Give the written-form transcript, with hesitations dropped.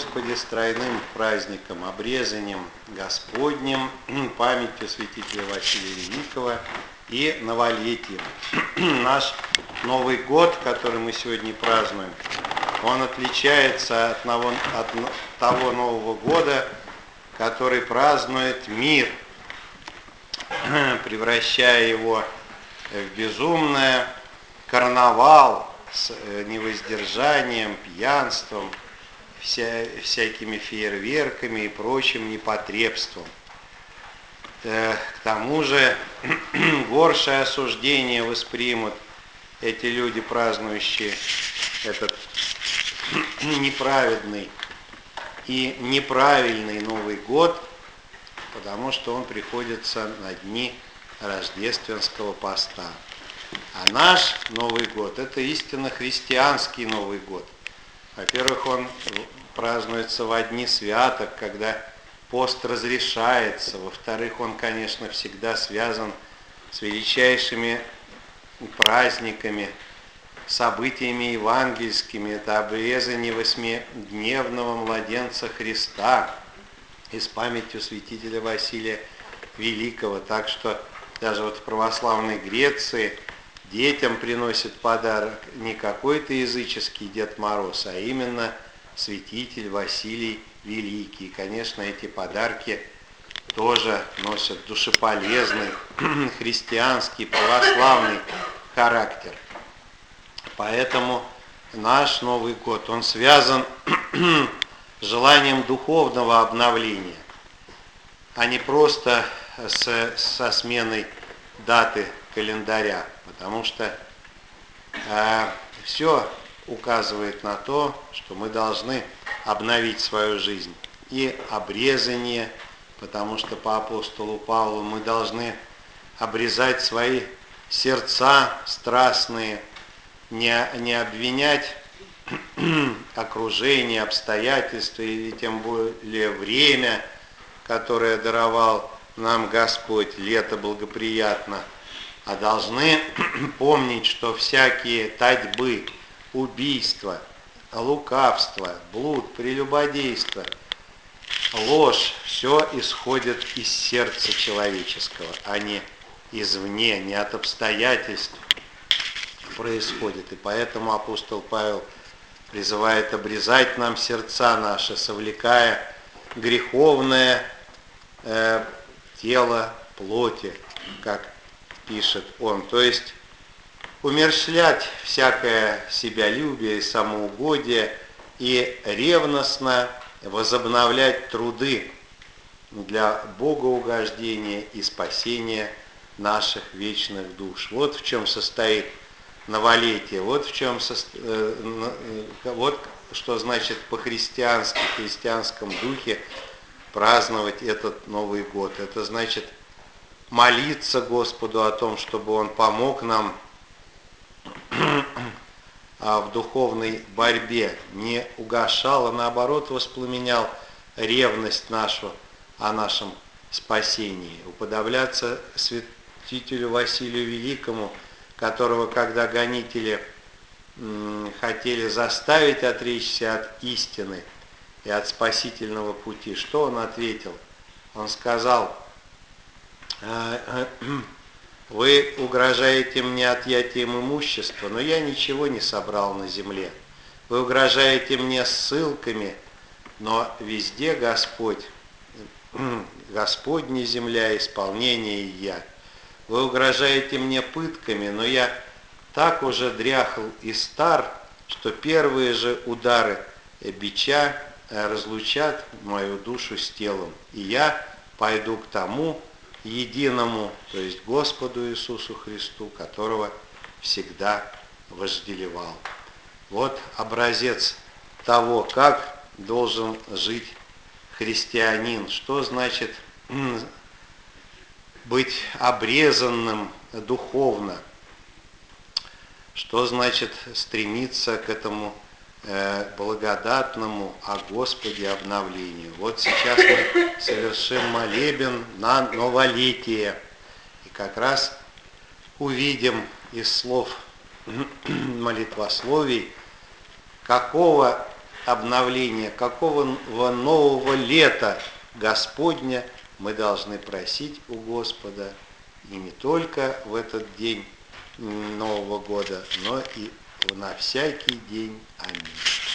Господи, с тройным праздником, обрезанием Господним, памятью святителя Василия Великого и новолетием. Наш Новый год, который мы сегодня празднуем, он отличается от того Нового года, который празднует мир, превращая его в безумное карнавал с невоздержанием, пьянством, всякими фейерверками и прочим непотребством. К тому же горшее осуждение воспримут эти люди, празднующие этот неправедный и неправильный Новый год, потому что он приходится на дни рождественского поста. А наш Новый год – это истинно христианский Новый год. Во-первых, он празднуется во дни святок, когда пост разрешается. Во-вторых, он, конечно, всегда связан с величайшими праздниками, событиями евангельскими. Это обрезание восьмидневного младенца Христа и с памятью святителя Василия Великого. Так что даже вот в православной Греции детям приносит подарок не какой-то языческий Дед Мороз, а именно святитель Василий Великий. И, конечно, эти подарки тоже носят душеполезный, христианский, православный характер. Поэтому наш Новый год, он связан с желанием духовного обновления, а не просто со сменой даты календаря, потому что все указывает на то, что мы должны обновить свою жизнь. И обрезание, потому что по апостолу Павлу мы должны обрезать свои сердца страстные, не обвинять окружение, обстоятельства или тем более время, которое даровал нам Господь, лето благоприятно, а должны помнить, что всякие татьбы, убийства, лукавство, блуд, прелюбодейство, ложь, все исходит из сердца человеческого, а не извне, не от обстоятельств происходит. И поэтому апостол Павел призывает обрезать нам сердца наши, совлекая греховное тело плоти, как пишет он. То есть умерщвлять всякое себялюбие и самоугодие и ревностно возобновлять труды для богоугождения и спасения наших вечных душ. Вот в чем состоит новолетие, вот что значит по-христиански, в христианском духе праздновать этот Новый год. Это значит молиться Господу о том, чтобы Он помог нам в духовной борьбе, не угашал, а наоборот воспламенял ревность нашу о нашем спасении. Уподобляться святителю Василию Великому, которого, когда гонители хотели заставить отречься от истины и от спасительного пути, что он ответил? Он сказал: вы угрожаете мне отъятием имущества, но я ничего не собрал на земле. Вы угрожаете мне ссылками, но везде Господь, Господня земля, исполнение и я. Вы угрожаете мне пытками, но я так уже дряхл и стар, что первые же удары бича разлучат мою душу с телом. И я пойду к тому единому, то есть Господу Иисусу Христу, которого всегда вожделевал. Вот образец того, как должен жить христианин, что значит быть обрезанным духовно, что значит стремиться к этому благодатному о Господе обновлению. Вот сейчас мы совершим молебен на новолетие. И как раз увидим из слов молитвословий, какого обновления, какого нового лета Господня мы должны просить у Господа, и не только в этот день Нового года, но и на всякий день. Аминь.